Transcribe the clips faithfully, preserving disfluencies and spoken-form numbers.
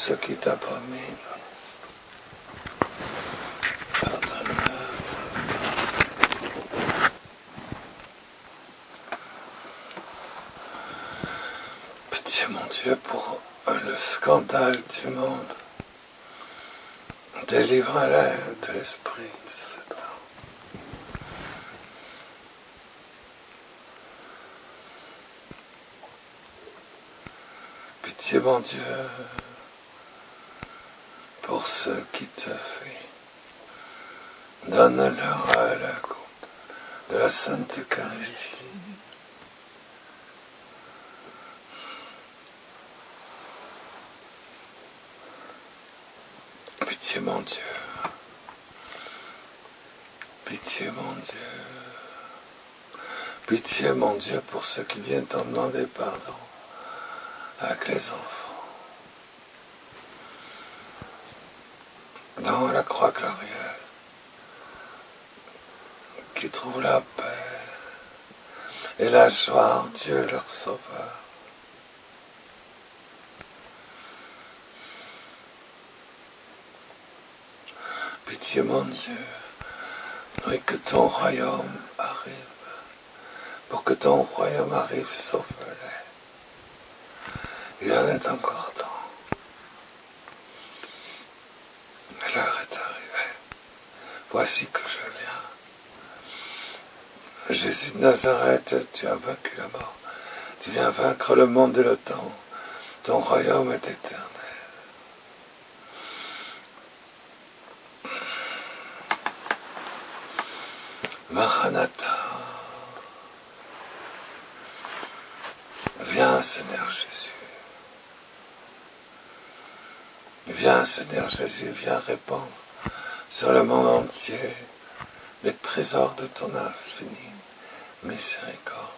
ce qui t'abomine. Pitié, mon Dieu, pour le scandale du monde. Délivre-les de l'esprit de Satan. Pitié, mon Dieu, pour ceux qui te fuient. Donne-leur à la coupe de la Sainte Eucharistie. Pitié, mon Dieu. Pitié, mon Dieu. Pitié, mon Dieu, pour ceux qui viennent t'en demander pardon avec les enfants. Dans la croix glorieuse, qui trouvent la paix et la joie en Dieu leur Sauveur. Pitié, mon Dieu, et que ton royaume arrive. Pour que ton royaume arrive, sauve-les. Il en est encore temps. Mais l'heure est arrivée. Voici que je viens. Jésus de Nazareth, tu as vaincu la mort. Tu viens vaincre le monde et le temps. Ton royaume est éternel. Maranatha. Viens, Seigneur Jésus. Viens, Seigneur Jésus, viens répandre sur le monde entier les trésors de ton infinie miséricorde.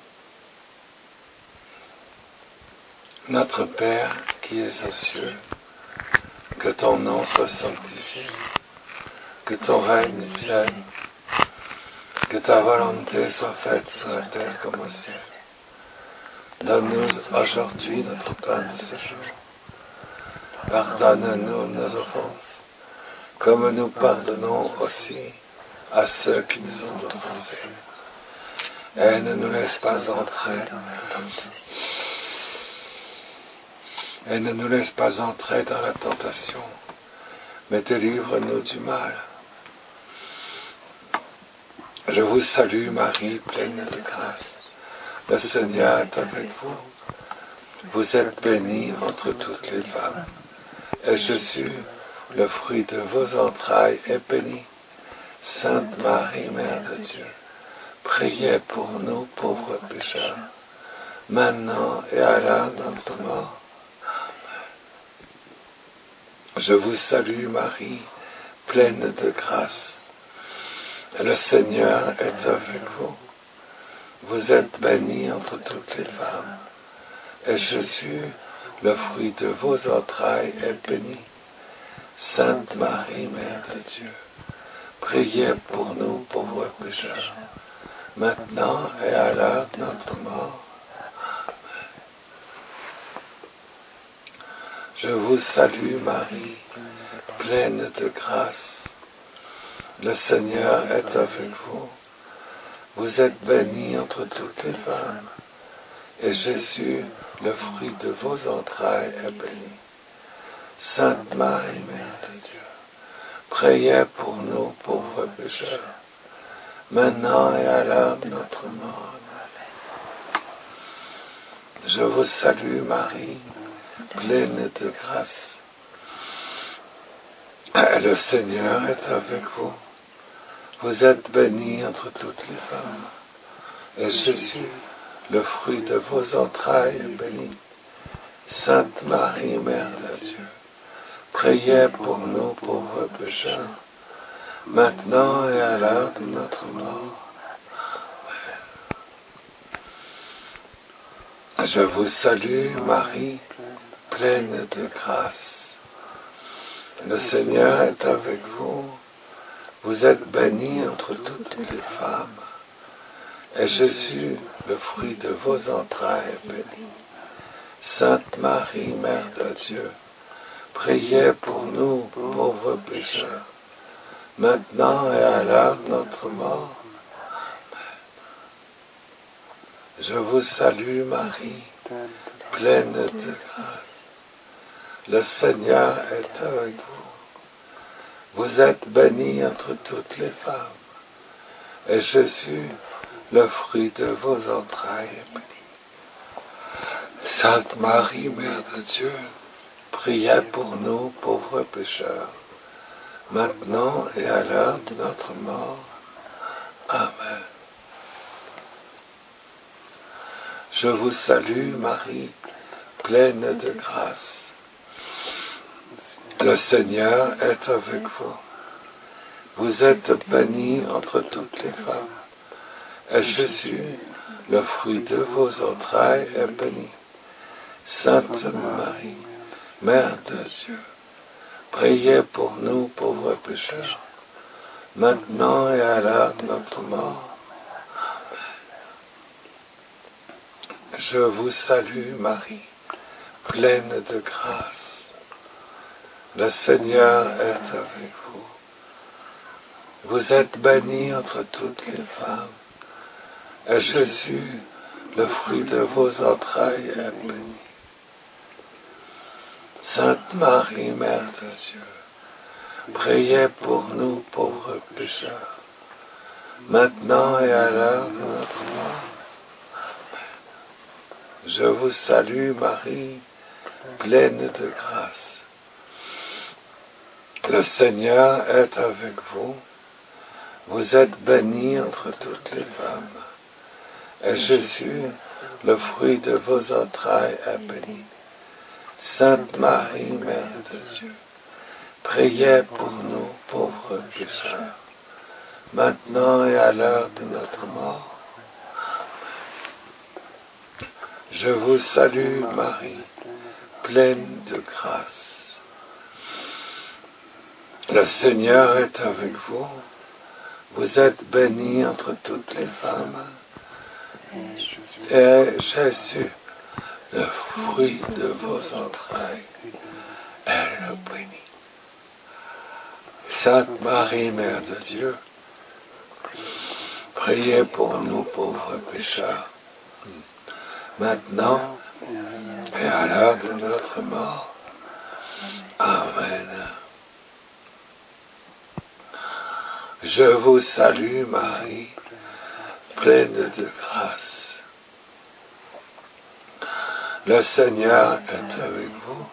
Notre Père qui es aux cieux, que ton nom soit sanctifié, que ton règne vienne, que ta volonté soit faite sur la terre comme au ciel. Donne-nous aujourd'hui notre pain de ce jour. Pardonne-nous nos offenses, comme nous pardonnons aussi à ceux qui nous ont offensés. Et ne nous laisse pas entrer et ne nous laisse pas entrer dans la tentation, mais délivre-nous du mal. Je vous salue, Marie, pleine de grâce. Le Seigneur est avec vous. Vous êtes bénie entre toutes les femmes. Et Jésus, le fruit de vos entrailles, est béni. Sainte Marie, Mère de Dieu, priez pour nous pauvres pécheurs, maintenant et à l'heure de notre mort. Je vous salue, Marie, pleine de grâce. Le Seigneur est avec vous. Vous êtes bénie entre toutes les femmes. Et Jésus, le fruit de vos entrailles, est béni. Sainte Marie, Mère de Dieu, priez pour nous pauvres pécheurs, maintenant et à l'heure de notre mort. Je vous salue, Marie, pleine de grâce. Le Seigneur est avec vous. Vous êtes bénie entre toutes les femmes. Et Jésus, le fruit de vos entrailles, est béni. Sainte Marie, Mère de Dieu, priez pour nous pauvres pécheurs, maintenant et à l'heure de notre mort. Je vous salue, Marie, pleine de grâce. Le Seigneur est avec vous. Vous êtes bénie entre toutes les femmes. Et Jésus, le fruit de vos entrailles, est béni. Sainte Marie, Mère de Dieu, priez pour nous pauvres pécheurs, maintenant et à l'heure de notre mort. Je vous salue, Marie, pleine de grâce. Le Seigneur est avec vous. Vous êtes bénie entre toutes les femmes. Et Jésus, le fruit de vos entrailles, est béni. Sainte Marie, Mère de Dieu, priez pour nous, pauvres pécheurs, maintenant et à l'heure de notre mort. Je vous salue Marie, pleine de grâce. Le Seigneur est avec vous. Vous êtes bénie entre toutes les femmes, et Jésus, le fruit de vos entrailles, est béni. Sainte Marie, Mère de Dieu, priez pour nous, pauvres pécheurs, maintenant et à l'heure de notre mort. Amen. Je vous salue, Marie, pleine de grâce. Le Seigneur est avec vous. Vous êtes bénie entre toutes les femmes, et Jésus, le fruit de vos entrailles, est béni. Sainte Marie, Mère de Dieu, priez pour nous, pauvres pécheurs, maintenant et à l'heure de notre mort. Je vous salue, Marie, pleine de grâce. Le Seigneur est avec vous. Vous êtes bénie entre toutes les femmes, et Jésus, le fruit de vos entrailles, est béni. Sainte Marie, Mère de Dieu, priez pour nous, pauvres pécheurs, maintenant et à l'heure de notre mort. Je vous salue, Marie, pleine de grâce. Le Seigneur est avec vous. Vous êtes bénie entre toutes les femmes, et Jésus, le fruit de vos entrailles, est béni. Sainte Marie, Mère de Dieu, priez pour nous, pauvres pécheurs, maintenant et à l'heure de notre mort. Je vous salue, Marie, pleine de grâce. Le Seigneur est avec vous. Vous êtes bénie entre toutes les femmes, et Jésus, le fruit de vos entrailles, est béni. Sainte Marie, Mère de Dieu, priez pour nous pauvres pécheurs, maintenant et à l'heure de notre mort. Amen. Je vous salue, Marie, pleine de grâce. Le Seigneur est avec vous.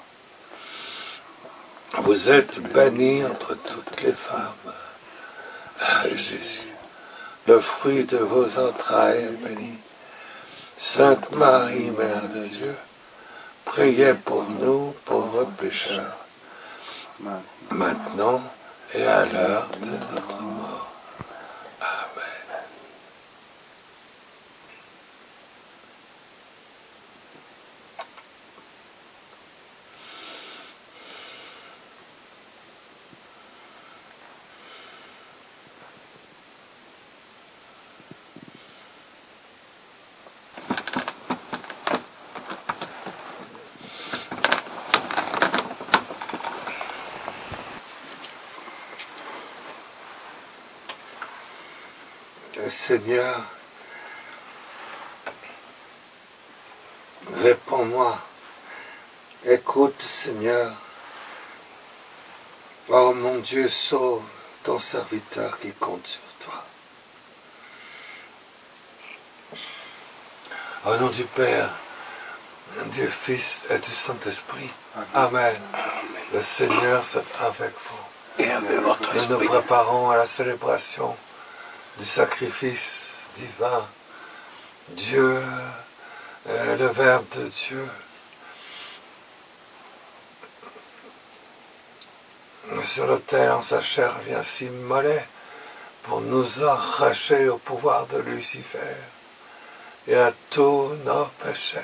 Vous êtes bénie entre toutes les femmes. Ah, Jésus, le fruit de vos entrailles est béni. Sainte Marie, Mère de Dieu, priez pour nous, pauvres pécheurs, maintenant et à l'heure de notre mort. Amen. Seigneur, réponds-moi. Écoute, Seigneur. Oh mon Dieu, sauve ton serviteur qui compte sur toi. Au nom du Père, du Fils et du Saint-Esprit. Amen. Le Seigneur soit avec vous. Et avec votre Nous esprit. nous préparons à la célébration du sacrifice divin. Dieu est le Verbe de Dieu. Sur l'autel, en sa chair, vient s'immoler pour nous arracher au pouvoir de Lucifer et à tous nos péchés.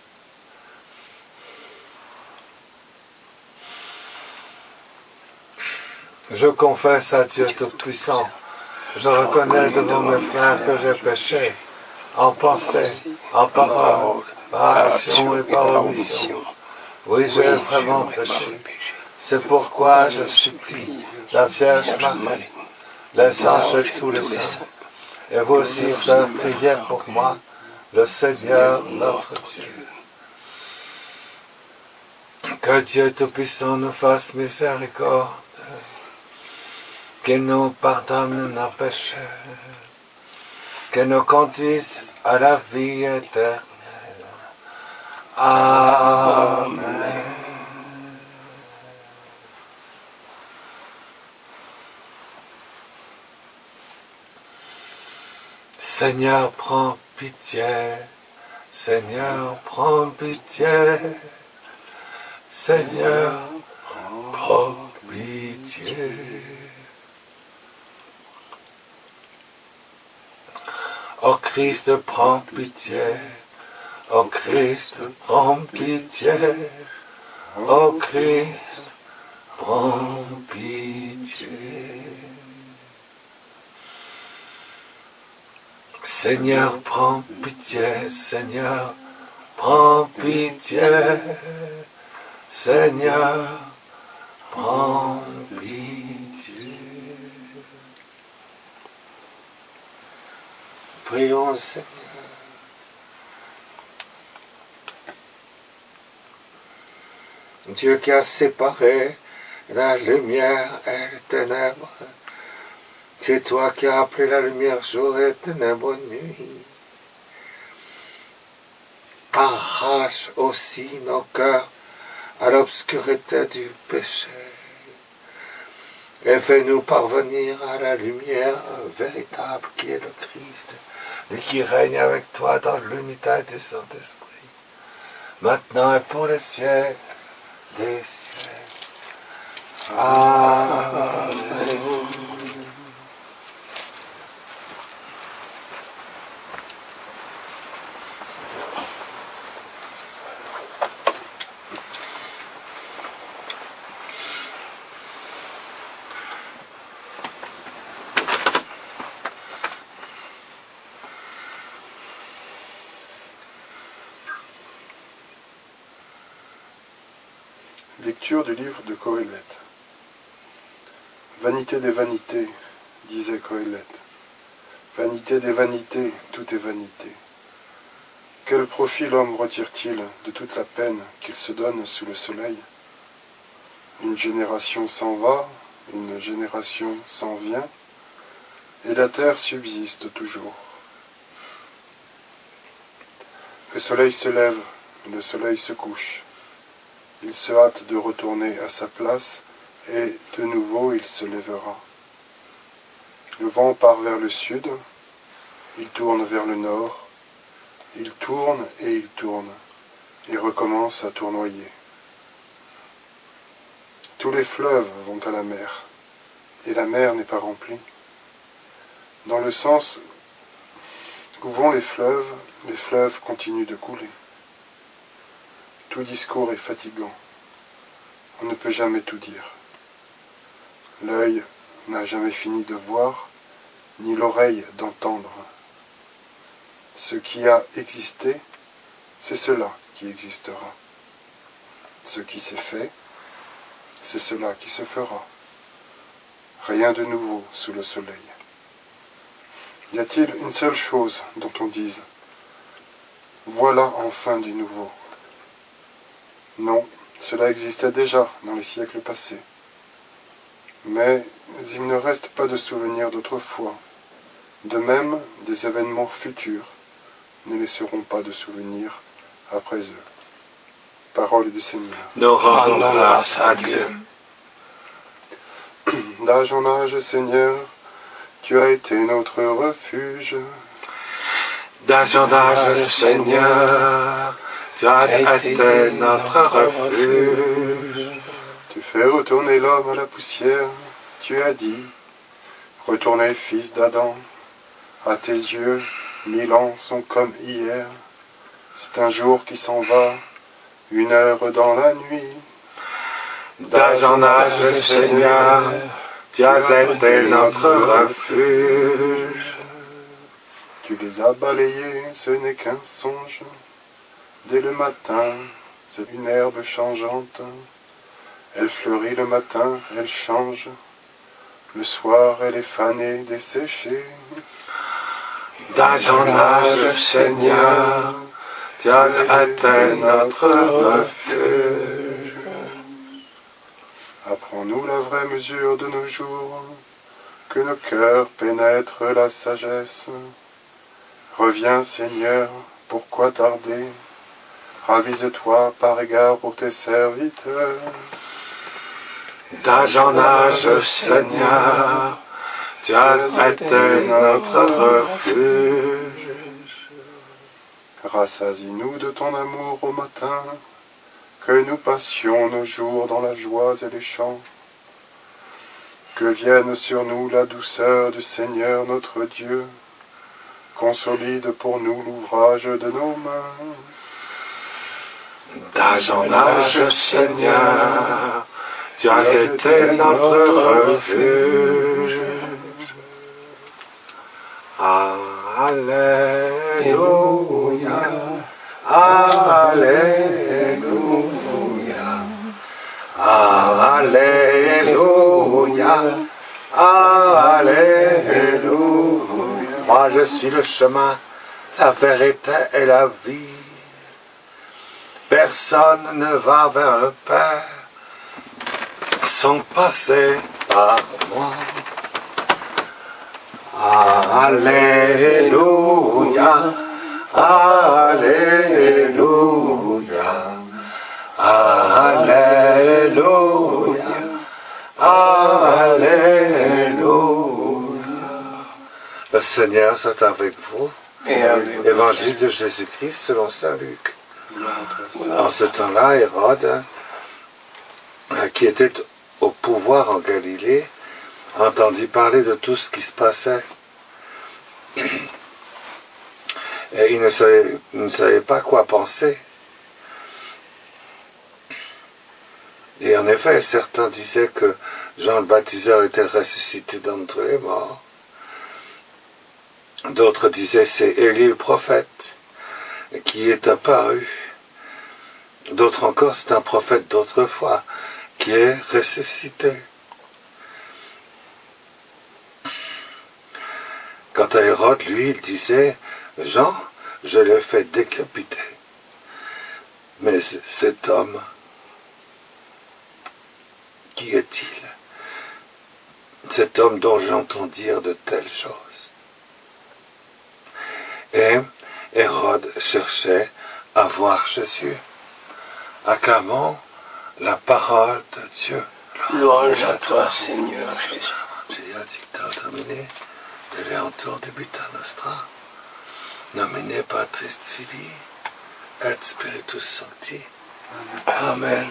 Je confesse à Dieu Tout-Puissant. Je reconnais devant mes frères que j'ai péché, en pensée, en parole, par action et par omission. Oui, j'ai vraiment péché. C'est pourquoi je supplie la Vierge Marie, les anges et tous les saints, et vous aussi frères, priez pour moi, le Seigneur notre Dieu. Que Dieu Tout-Puissant nous fasse miséricorde, qu'il nous pardonne nos péchés, qu'il nous conduise à la vie éternelle. Amen. Seigneur, prends pitié. Seigneur, prends pitié. Seigneur, prends pitié. Ô Christ, prends pitié. Ô Christ, prends pitié. Ô Christ, prends pitié. Seigneur, prends pitié. Seigneur, prends pitié. Seigneur, prends pitié. Prions, Seigneur. Dieu qui a séparé la lumière et les ténèbres, c'est toi qui as appelé la lumière jour et les ténèbres nuit. Arrache aussi nos cœurs à l'obscurité du péché et fais-nous parvenir à la lumière véritable qui est le Christ, lui qui règne avec toi dans l'unité du Saint-Esprit, maintenant et pour les siècles des siècles. Amen. Lecture du livre de Qoéleth. Vanité des vanités, disait Qoéleth. Vanité des vanités, tout est vanité. Quel profit l'homme retire-t-il de toute la peine qu'il se donne sous le soleil? Une génération s'en va, une génération s'en vient, et la terre subsiste toujours. Le soleil se lève, le soleil se couche. Il se hâte de retourner à sa place, et de nouveau il se lèvera. Le vent part vers le sud, il tourne vers le nord, il tourne et il tourne, et recommence à tournoyer. Tous les fleuves vont à la mer, et la mer n'est pas remplie. Dans le sens où vont les fleuves, les fleuves continuent de couler. Tout discours est fatigant. On ne peut jamais tout dire. L'œil n'a jamais fini de voir, ni l'oreille d'entendre. Ce qui a existé, c'est cela qui existera. Ce qui s'est fait, c'est cela qui se fera. Rien de nouveau sous le soleil. Y a-t-il une seule chose dont on dise « Voilà enfin du nouveau » ? Non, cela existait déjà dans les siècles passés. Mais il ne reste pas de souvenirs d'autrefois. De même, des événements futurs ne laisseront pas de souvenirs après eux. Parole du Seigneur. Nous rendons grâce à Dieu. D'âge en âge, Seigneur, tu as été notre refuge. D'âge en âge, Seigneur, tu as été notre refuge. Tu fais retourner l'homme à la poussière. Tu as dit, retournez, fils d'Adam. À tes yeux, mille ans sont comme hier. C'est un jour qui s'en va, une heure dans la nuit. D'âge en âge, Seigneur, tu as été notre refuge. Tu les as balayés, ce n'est qu'un songe. Dès le matin, c'est une herbe changeante. Elle fleurit le matin, elle change. Le soir, elle est fanée, desséchée. D'âge en âge, Seigneur, tu as été notre refuge. Apprends-nous la vraie mesure de nos jours, que nos cœurs pénètrent la sagesse. Reviens, Seigneur, pourquoi tarder? Ravise-toi par égard pour tes serviteurs. D'âge en âge, Seigneur, tu as été notre refuge. Rassasie-nous de ton amour au matin, que nous passions nos jours dans la joie et les chants. Que vienne sur nous la douceur du Seigneur notre Dieu, consolide pour nous l'ouvrage de nos mains. D'âge en âge, Seigneur, tu as été notre refuge. Alléluia, Alléluia, Alléluia, Alléluia. Moi je suis le chemin, la vérité et la vie. Personne ne va vers le Père sans passer par moi. Alléluia, Alléluia, Alléluia, Alléluia. Le Seigneur soit avec vous. Et avec Évangile de Jésus-Christ selon saint Luc. En ce temps-là, Hérode, qui était au pouvoir en Galilée, entendit parler de tout ce qui se passait. Et il ne savait, il ne savait pas quoi penser. Et en effet, certains disaient que Jean le Baptiseur était ressuscité d'entre les morts. D'autres disaient c'est Élie le prophète qui est apparu. D'autres encore, c'est un prophète d'autrefois qui est ressuscité. Quant à Hérode, lui, il disait, Jean, je l'ai fait décapiter. Mais cet homme, qui est-il? Cet homme dont j'entends dire de telles choses. Et Hérode cherchait à voir Jésus. Acclamons la parole de Dieu. louange à toi, Seigneur Jésus. J'ai un dictat terminé. De l'entour de Vita Nostra, nominé Patris Filii et Spiritus Sancti. Amen.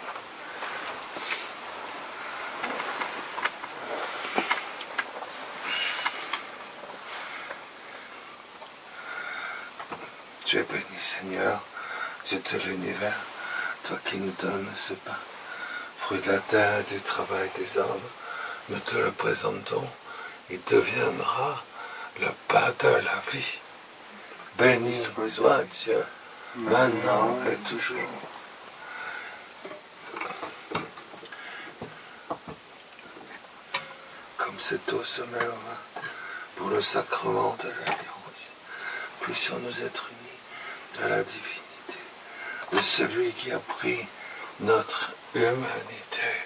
Tu es béni, Seigneur, Dieu de l'univers, toi qui nous donnes ce pain, fruit de la terre et du travail des hommes, nous te le présentons. Il deviendra le pain de la vie. Béni soit Dieu, maintenant et toujours. Comme cette eau se met au vin pour le sacrement de l'Alliance, puissions-nous être unis à la divinité de celui qui a pris notre humanité.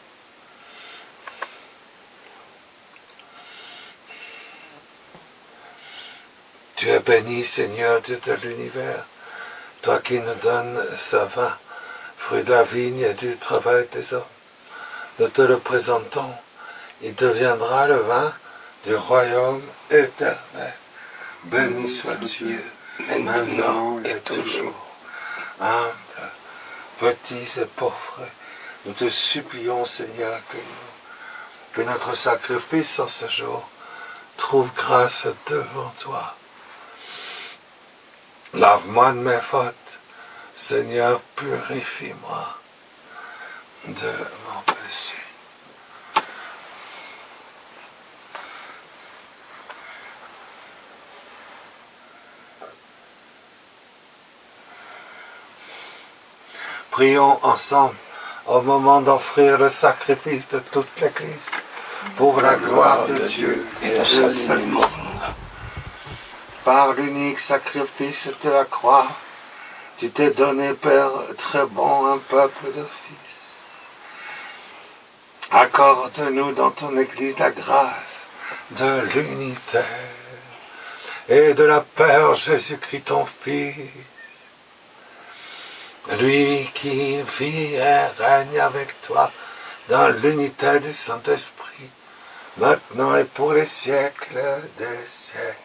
Tu es béni, Seigneur, Dieu de l'univers, toi qui nous donnes ce vin, fruit de la vigne et du travail des hommes. Nous te le présentons, il deviendra le vin du royaume éternel. Béni soit Dieu, maintenant et toujours. Humble, petits et pauvres, nous te supplions, Seigneur, que, nous, que notre sacrifice en ce jour trouve grâce devant toi. Lave-moi de mes fautes, Seigneur, purifie-moi de mon péché. Prions ensemble au moment d'offrir le sacrifice de toute l'Église, pour la gloire de Dieu et le salut du monde. Par l'unique sacrifice de la croix, tu t'es donné, Père, très bon, un peuple de fils. Accorde-nous dans ton Église la grâce de l'unité et de la paix en Jésus-Christ ton Fils, lui qui vit et règne avec toi dans l'unité du Saint-Esprit, maintenant et pour les siècles des siècles.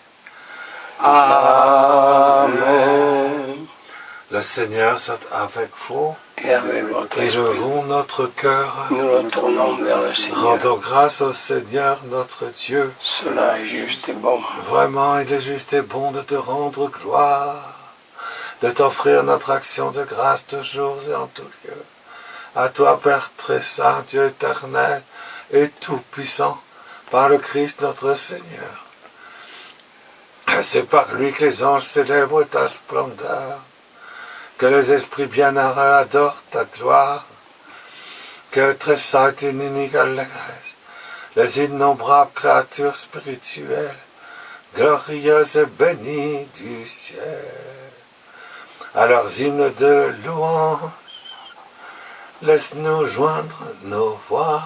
Amen. Le Seigneur soit avec vous. Et avec votre esprit. Élevons notre cœur. Nous retournons vers le Seigneur. Rendons grâce au Seigneur notre Dieu. Cela est juste et bon. Vraiment, il est juste et bon de te rendre gloire, de t'offrir notre action de grâce toujours et en tout lieu. À toi, Père très saint, Dieu éternel et tout-puissant, par le Christ notre Seigneur. C'est par lui que les anges célèbrent ta splendeur, que les esprits bienheureux adorent ta gloire, que très sainte et unique allégresse, les innombrables créatures spirituelles, glorieuses et bénies du ciel. À leurs hymnes de louange, laisse-nous joindre nos voix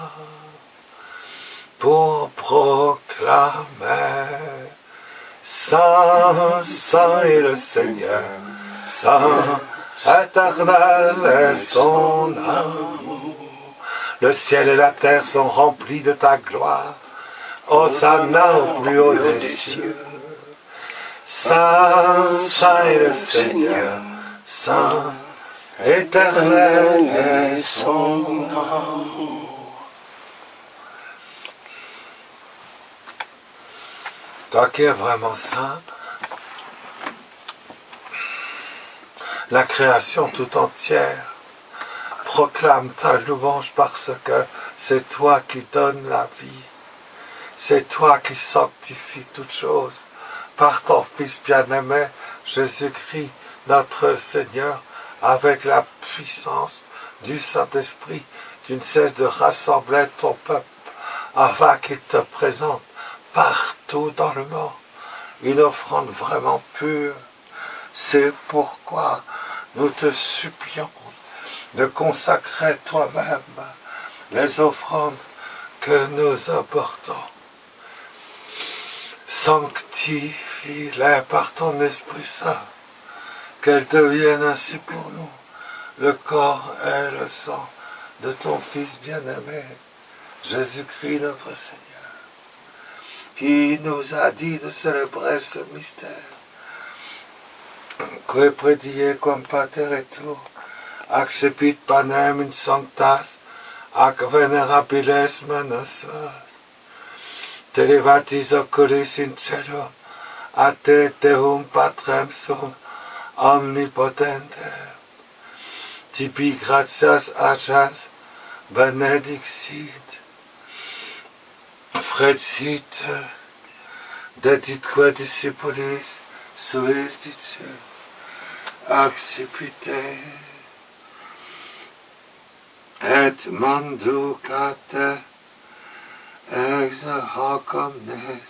pour proclamer Saint, Saint est le Seigneur, Saint, éternel est son amour. Le ciel et la terre sont remplis de ta gloire. Hosanna au plus haut des cieux. Saint, Saint est le Seigneur, Saint, éternel est son amour. Toi qui es vraiment saint, la création tout entière proclame ta louange parce que c'est toi qui donnes la vie. C'est toi qui sanctifies toutes choses par ton Fils bien-aimé, Jésus-Christ, notre Seigneur, avec la puissance du Saint-Esprit. Tu ne cesses de rassembler ton peuple afin qu'il te présente partout dans le monde une offrande vraiment pure. C'est pourquoi nous te supplions de consacrer toi-même les offrandes que nous apportons. Sanctifie-les par ton Esprit Saint, qu'elles deviennent ainsi pour nous le corps et le sang de ton Fils bien-aimé, Jésus-Christ notre Seigneur, qui nous a dit de célébrer ce mystère. Que predie cum pater et tu, accepit panem in sanctas, ac venerabiles manos, te levatis oculis in cielo, a te Deum Patrem sum omnipotente, tibi gratias agas benedixit, frecit, deditque discipulis suis dice, accipite, et manducate ex hoc omnes,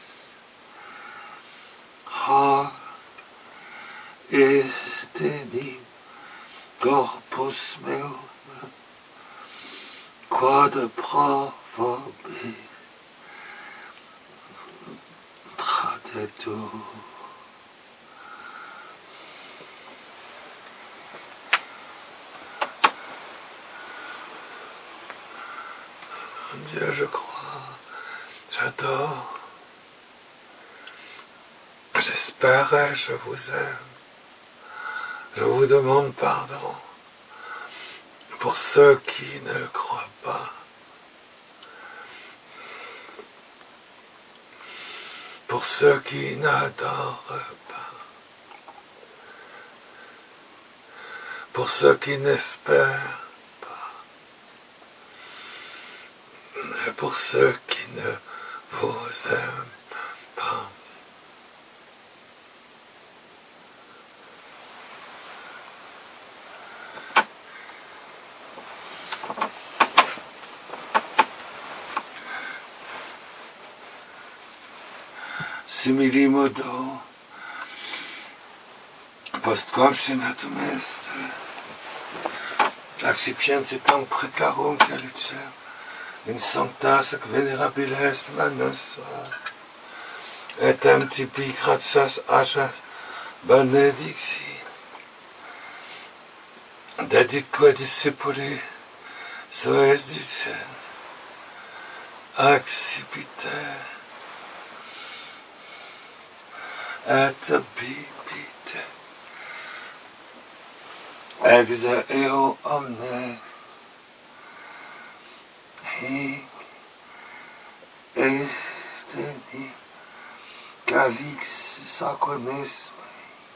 ha est enim corpus meum, quod pro vobis tradetur. Dieu, je crois, j'adore, j'espère et je vous aime. Je vous demande pardon pour ceux qui ne croient pas, pour ceux qui n'adorent pas, pour ceux qui n'espèrent pas, et pour ceux qui ne vous aiment pas. simili modo, postquam senatum est, accipientitam precarum calicem, in sanctas ac venerabiles manus sua, etem tibi gratias agas benedicti, deditque discipuli soes dicen, accipite et bibite, exe eo omne, hic esteni calix sacronesme,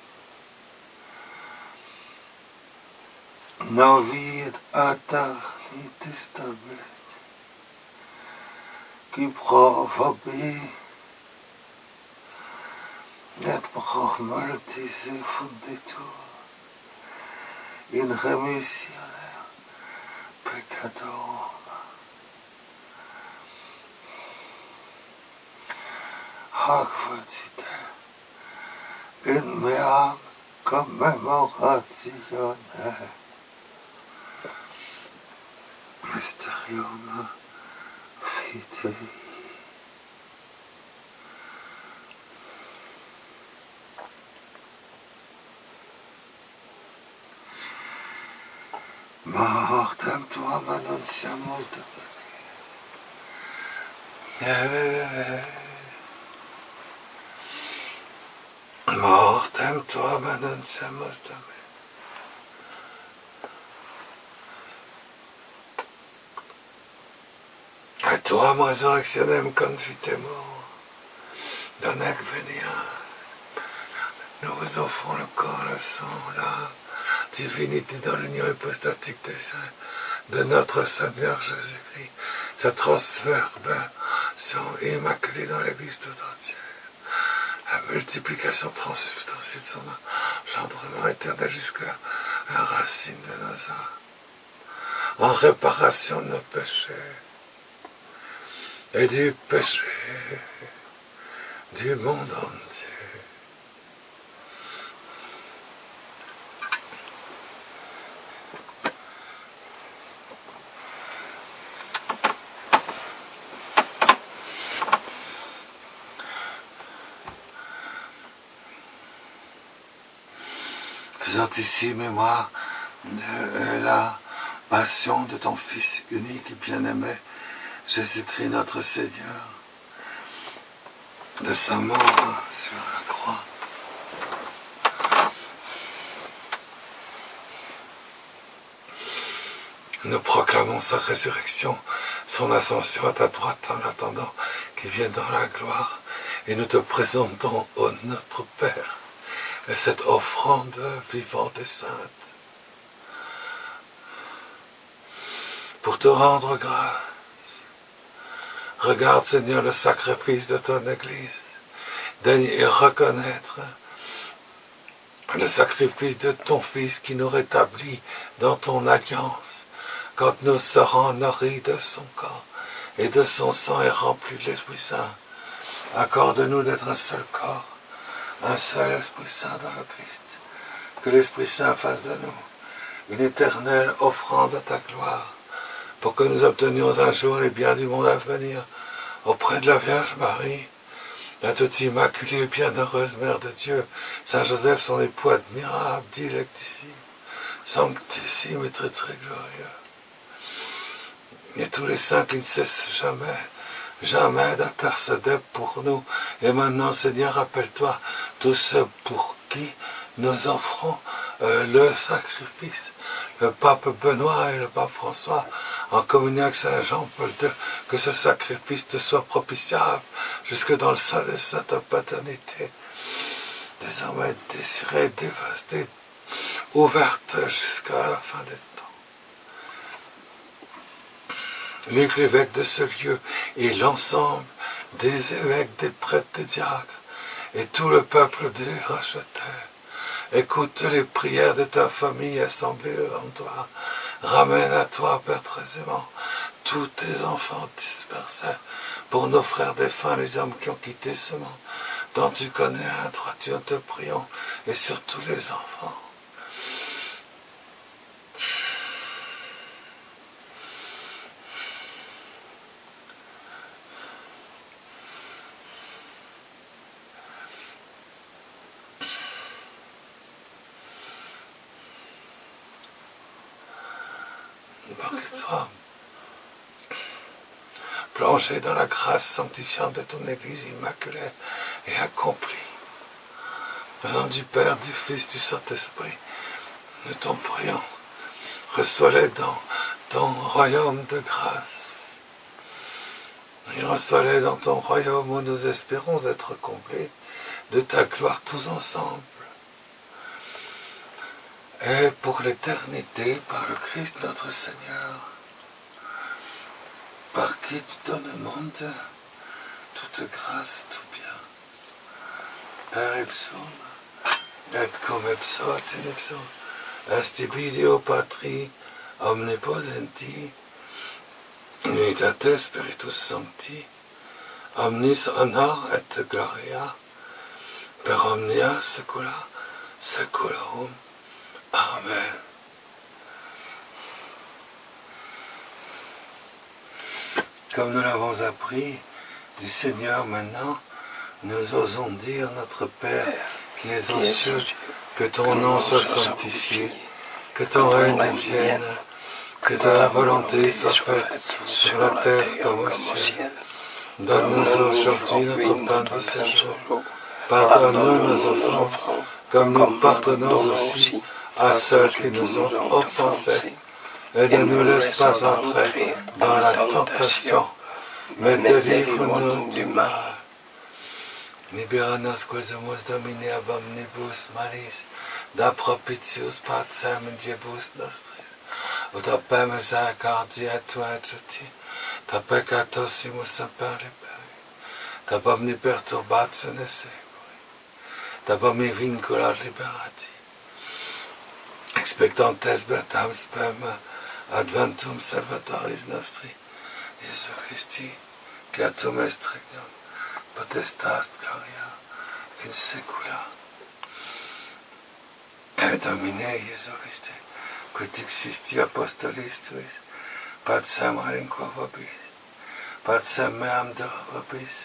novi et aeterni testament, qui provobi et pro mortis funditur in remissione peccatorum. Hoc facite in meam commemoratione mysterium fidei. Mortem tuam annunciamus Domini. Mortem tuam annunciamus Domini. Et tuam resurrectionem confitemur. Donec veniam. Nous vous offrons le corps, le sang, l'âme, divinité dans l'union hypostatique des saints de notre Seigneur Jésus-Christ, sa transverbation immaculée dans l'Église tout entière, la multiplication transsubstantielle de son engendrement éternel jusqu'à la racine de nos âmes, en réparation de nos péchés et du péché du monde entier. Faisant ici mémoire de la passion de ton Fils unique et bien-aimé, Jésus-Christ notre Seigneur, de sa mort sur la croix. Nous proclamons sa résurrection, son ascension à ta droite en attendant qu'il vienne dans la gloire, et nous te présentons, ô notre Père, cette offrande vivante et sainte, pour te rendre grâce. Regarde, Seigneur, le sacrifice de ton Église, daigne reconnaître le sacrifice de ton Fils qui nous rétablit dans ton alliance, quand nous serons nourris de son corps et de son sang et remplis de l'Esprit Saint. Accorde-nous d'être un seul corps, un seul Esprit Saint dans le Christ, que l'Esprit Saint fasse de nous une éternelle offrande à ta gloire, pour que nous obtenions un jour les biens du monde à venir, auprès de la Vierge Marie, la toute immaculée et bienheureuse Mère de Dieu, Saint Joseph, son époux admirable, dilectissime, sanctissime et très très glorieux, et tous les saints qui ne cessent jamais, jamais d'intercéder pour nous. Et maintenant, Seigneur, rappelle-toi tous ceux pour qui nous offrons euh, le sacrifice, le pape Benoît et le pape François, en communion avec Saint Jean-Paul deux, que ce sacrifice te soit propitiable jusque dans le sein de Sainte Paternité, désormais désirée, dévastée, ouverte jusqu'à la fin des temps. Luc, l'évêque de ce lieu, et l'ensemble des évêques, des prêtres, des diacres, et tout le peuple des rachetés, écoute les prières de ta famille assemblée devant toi. Ramène à toi, Père très aimant, tous tes enfants dispersés, pour nos frères défunts, les hommes qui ont quitté ce monde, dont tu connais la droiture, te prions, et sur tous les enfants. Pour qu'ils soient plongés dans la grâce sanctifiante de ton Église immaculée et accomplie. Au nom du Père, du Fils, du Saint-Esprit, nous t'en prions. Reçois-les dans ton royaume de grâce. Et reçois-les dans ton royaume où nous espérons être comblés de ta gloire tous ensemble. Et pour l'éternité, par le Christ notre Seigneur, par qui tu donnes au monde toute grâce, tout bien. Per ipsum, et cum ipso et in ipso, est video Patri omnipotenti, unitate Spiritus Sancti, omnis honor et gloria, per omnia saecula saeculorum. Amen. Comme nous l'avons appris du Seigneur maintenant, nous osons dire notre Père qui es aux cieux, que ton nom soit sanctifié, que ton règne vienne, que ta volonté soit faite sur la terre comme au ciel. Donne-nous aujourd'hui notre pain de ce jour. Pardonne-nous nos offenses, comme nous pardonnons aussi à ceux qui nous ont offensés. Et ne nous laisse pas entrer dans la tentation, mais délivre-nous du mal. Libera nos quaesumus Domine ab omnibus malis, da propitius pacem in diebus nostris, ut opem misericordia tua et justi, ta peccatosimus semper liberi, ta omni perturbatione seculi, ta omni vincula liberati, expectantes beatam spem adventum salvatoris nostri, Iesu Christi, creatum est regnum, potestas gloria in saecula. Et Domine Iesu Christe, quid dixisti apostolis tuis, pacem relinquo vobis, pacem meam do vobis,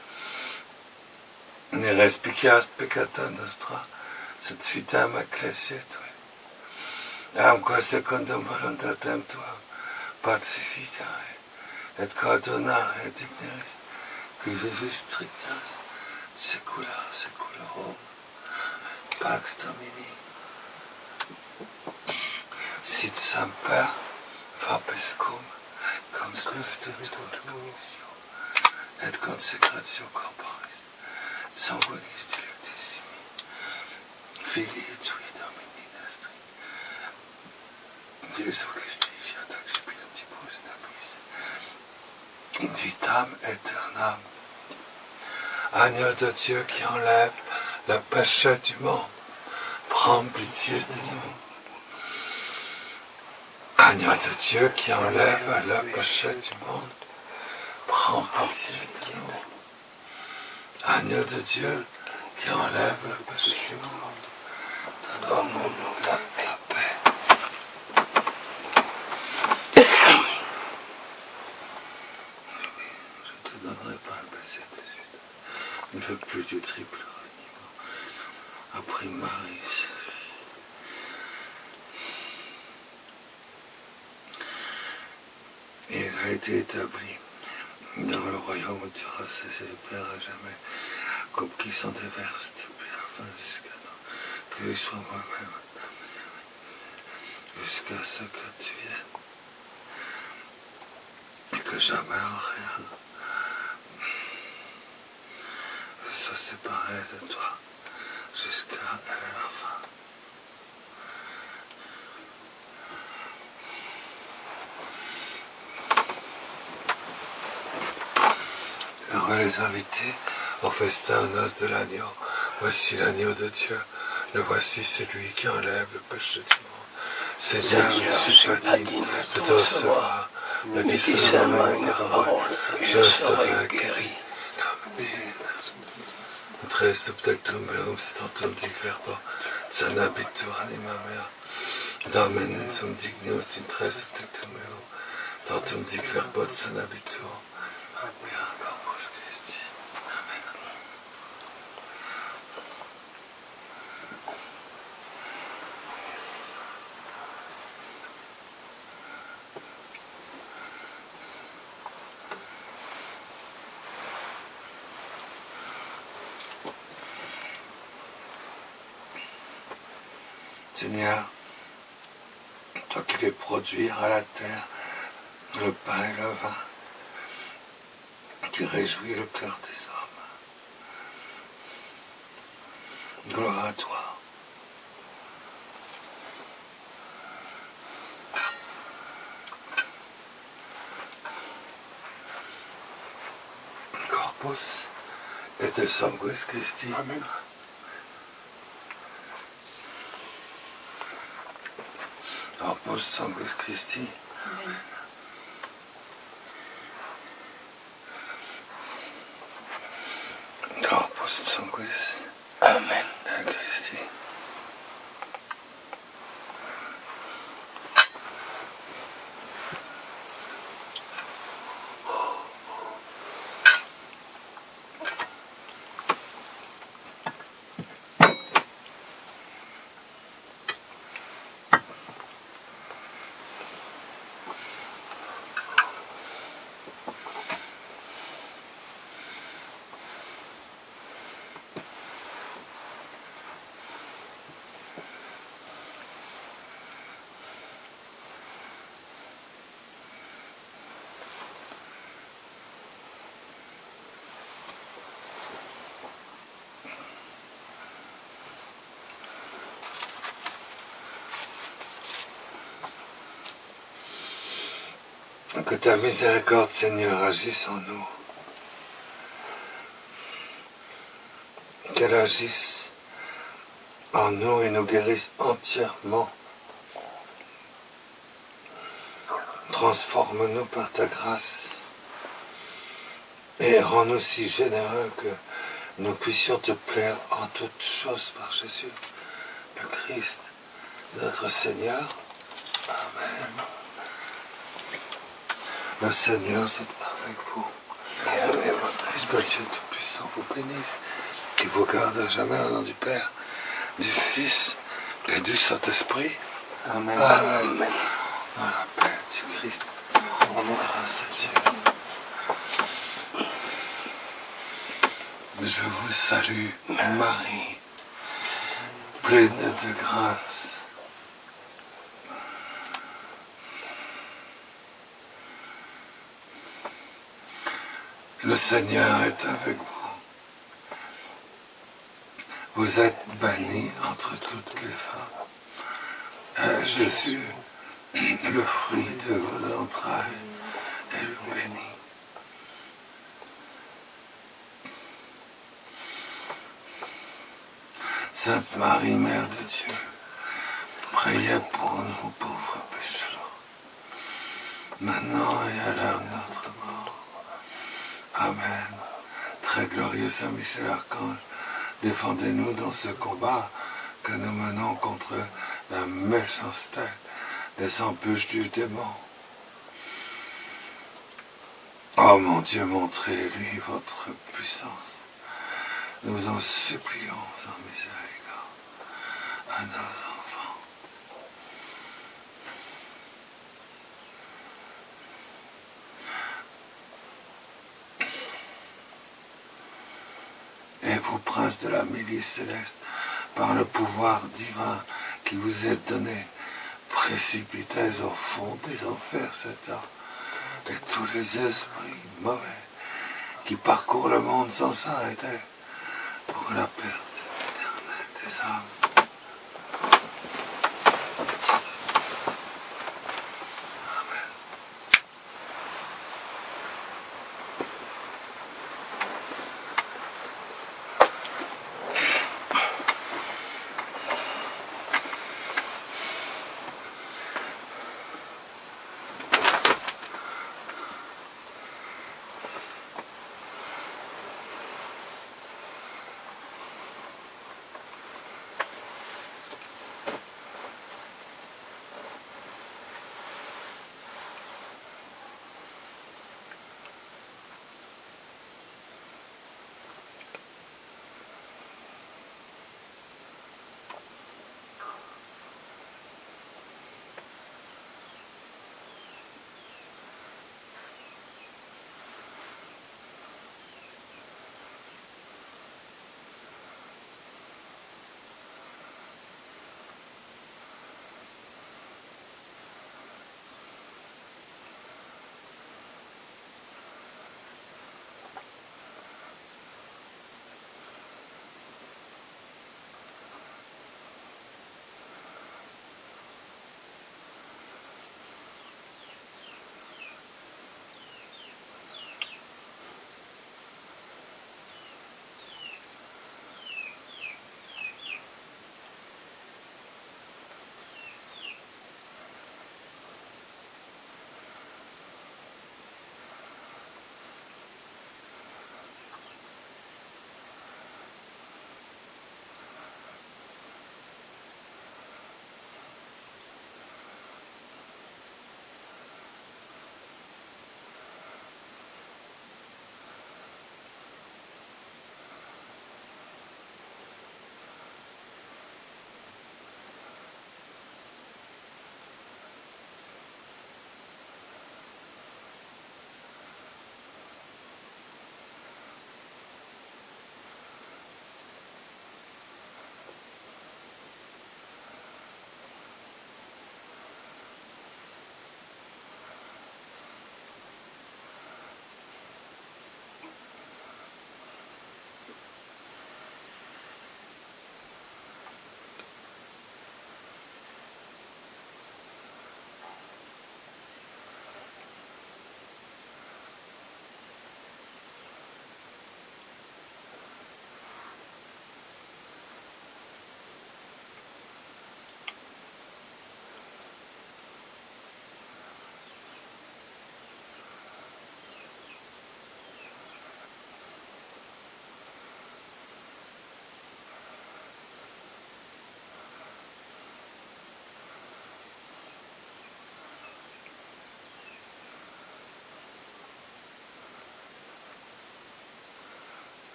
ne respiciast peccata nostra, sed fitam ecclesiae tui. Amque secundum voluntatem tuam pacificare, et coordinare digneris, qui vivis trignat, saecula saeculorum. Pax Domini, sit semper vobiscum, cum spiritu tuo, et consecratio corporis, sanguinis dilectissimi, Filii tui Domini nostri, Iesu Christi, fiat expiatibus nobis, in vitam aeternam. Agneau de Dieu qui enlève le péché du monde, prends pitié de nous. Agneau de Dieu qui enlève le péché du monde, prends pitié de nous. Agneau de Dieu qui enlève le péché du monde, donne-nous la, la paix. Je te donnerai pas un baiser de suite. Ne veux plus du triple reniement. Après Marie, et il a été établi dans le royaume où tu auras cessé, Père, à jamais, comme qui s'en déverse depuis la fin jusqu'à nous, que lui soit moi-même, jusqu'à ce que tu viennes, et que jamais en rien je sois séparé de toi jusqu'à la fin. Heureux les invités au festin aux noces de l'agneau. Voici l'agneau de Dieu. Le voici, c'est lui qui enlève le péché du monde. Seigneur, je ne suis pas digne de te recevoir, mais dis seulement une parole, je serai guéri. Tre subtectum meum statum dic verbo, sanabitur anima mea. Domen sum dignus in tre subtectum meum, statum dic verbo, sanabitur mea corpus Christi. Amen. Seigneur, toi qui fais produire à la terre le pain et le vin, qui réjouis le cœur des hommes. Gloire à toi. Corpus et de sanguis Christi. Amen. Corpus sanguis Christi. Amen. Corpus sanguis. Amen. Christi. Que ta miséricorde, Seigneur, agisse en nous. Qu'elle agisse en nous et nous guérisse entièrement. Transforme-nous par ta grâce et rends-nous si généreux que nous puissions te plaire en toutes choses par Jésus, le Christ, notre Seigneur. Amen. Le Seigneur soit avec vous. Et avec votre esprit, Dieu Tout-Puissant vous bénisse, qui vous garde à jamais au nom du Père, du Fils et du Saint-Esprit. Amen. Amen. Amen. Dans la paix du Christ, rendons grâce à Dieu. Je vous salue, Marie, pleine de grâce. Le Seigneur est avec vous. Vous êtes bénie entre toutes les femmes. Et Jésus, le fruit de vos entrailles, est béni. Sainte Marie, Mère de Dieu, priez pour nous pauvres pécheurs, maintenant et à l'heure de notre mort. Amen. Très glorieux Saint Michel Archange, défendez-nous dans ce combat que nous menons contre la méchanceté des embûches du démon. Oh mon Dieu, montrez-lui votre puissance. Nous en supplions en miséricorde à nos enfants. Et vous, princes de la milice céleste, par le pouvoir divin qui vous est donné, précipitez au fond des enfers Satan et tous les esprits mauvais qui parcourent le monde sans s'arrêter pour la perte éternelle des âmes.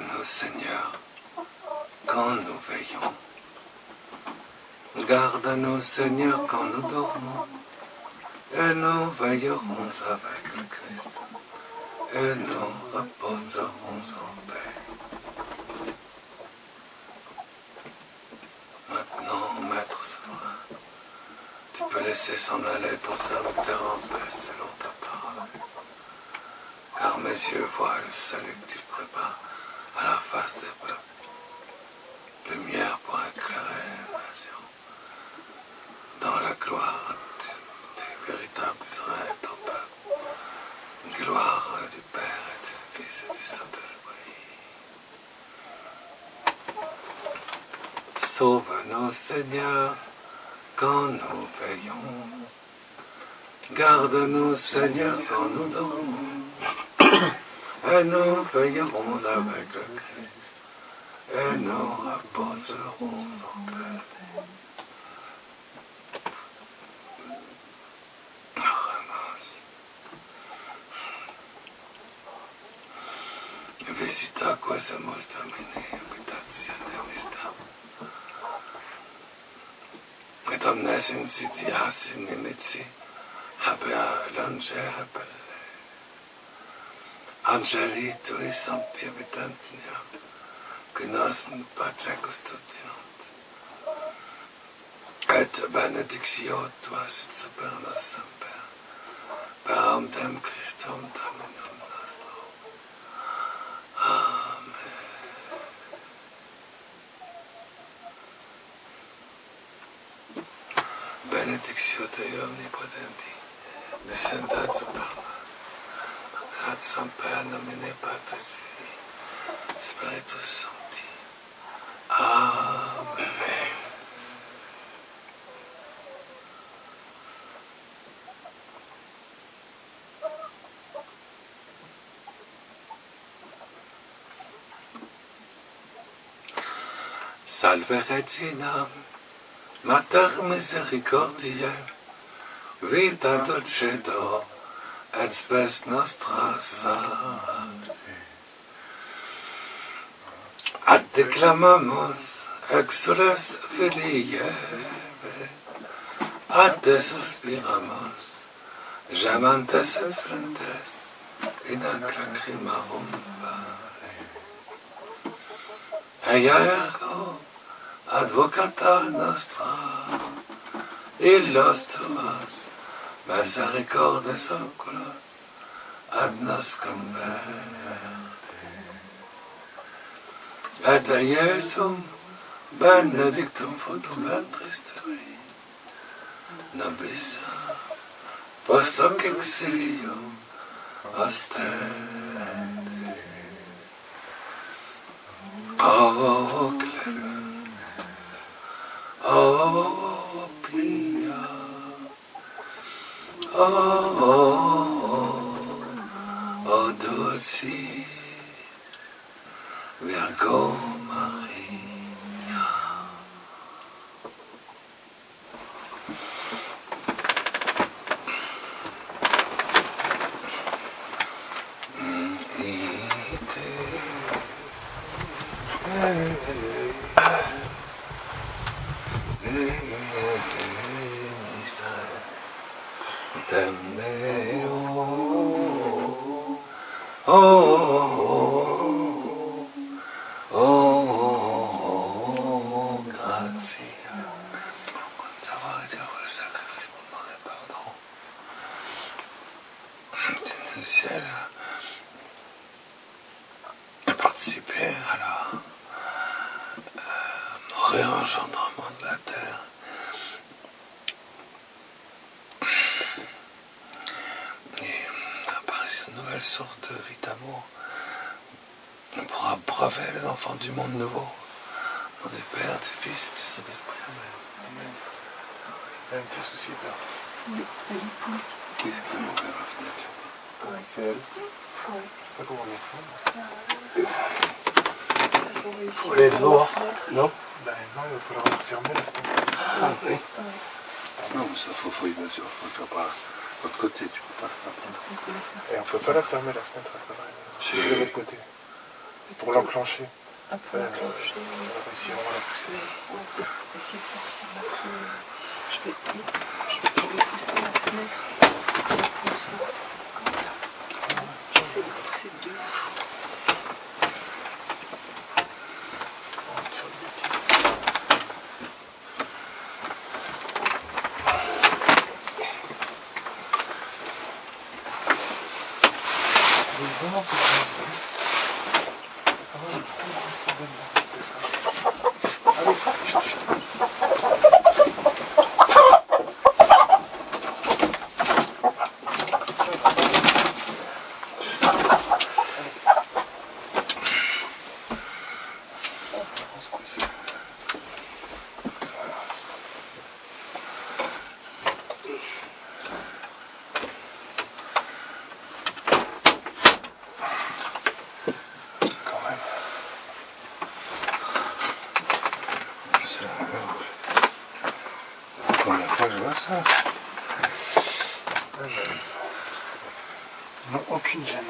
Garde-nous, Seigneur, quand nous veillons. Garde-nous, Seigneur, quand nous dormons. Et nous veillerons avec le Christ. Et nous reposerons en paix. Maintenant, Maître souverain, tu peux laisser s'en aller ton serviteur en paix selon ta parole. Car mes yeux voient le salut que tu prépares à la face des peuples. Lumière pour éclairer les nations. Dans la gloire du, du véritable Israël, ton peuple. Gloire du Père et du Fils et du Saint-Esprit. Sauve-nous, Seigneur, quand nous veillons. Garde-nous, Seigneur, quand nous dormons. Et nous veillerons avec le Christ. Et nous reposerons en paix. Visita questa mostra mini abitazione vista. Et omnes insidias in nemici habea l'angere Angeli tui sancti habitantia, qui nos in pace custodiant. Et benedictio tua sit super nos semper, per amdem Christum Dominum nostrum. Amen. Benedictio Dei omnipotenti, descendat super nos. Ad semper nomine Patris Filii, Spiritus Sancti. Amen. Salve Regina, Mater misericordiae, vita dulcedo, et spes nostra salve. Ad declamamus exules Filii Eve, ad te suspiramus, gemantes et flentes, in ac lacrimarum vale. Eia ergo, advocata nostra, illos tuos, misericordes oculos, ad nos converte. Et a Iesum benedictum fructum ventris tui, nobis post hoc exilium ostende. O clemens, o pia, o, o, o dulcis Virgo Maria. Oh, oh, oh, oh, grazie. D'avoir été au sacrifice pour demander pardon. Du ciel a participé à la euh, au réengendrement de la terre. Une nouvelle sorte de vie d'amour pour abreuver les enfants du monde nouveau. Au nom du Père, du Fils et du Saint-Esprit. Amen. Amen. Il y a un petit souci là. Oui, pas du tout. Qu'est-ce qui m'a ouvert la fenêtre là-bas? Ouais, c'est elle. Oui. Je sais pas comment on est Vous voulez le voir? Non. Ben non, il va falloir fermer la fenêtre. Ah oui. Oui. Non, mais ça faut, faut y mesure, faut faire par l'autre côté, tu peux pas le faire. Et on peut pas la fermer la fenêtre à Si. de l'autre côté. Pour l'enclencher. Un peu enclenché. On va réussir à la pousser. On va essayer de sortir la fenêtre. Je vais, je vais pousser la fenêtre pour qu'on sorte. D'accord. J'essaie de pousser deux. Première fois que je vois ça. Non, aucune gêne.